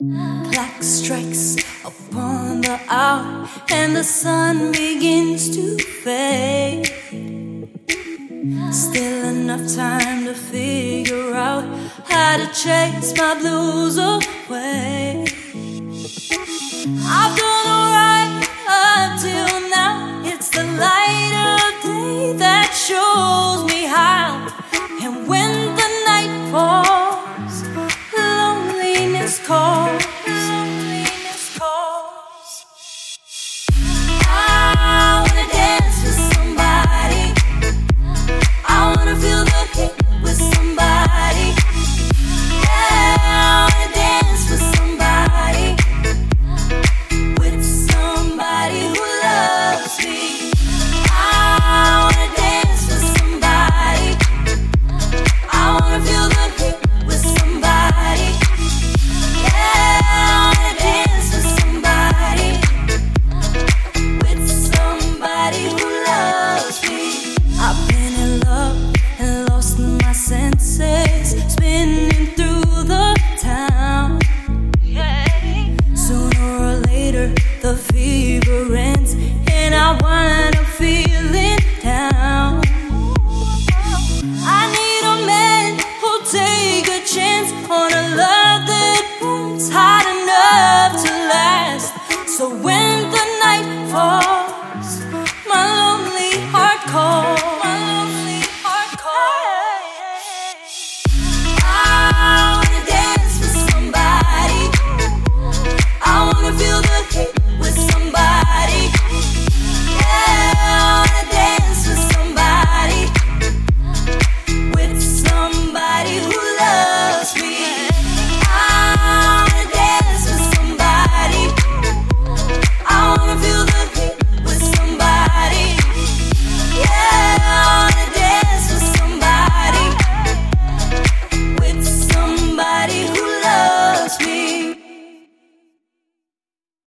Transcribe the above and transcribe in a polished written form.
Clock strikes upon the hour and the sun begins to fade. Still enough time to figure out how to chase my blues away.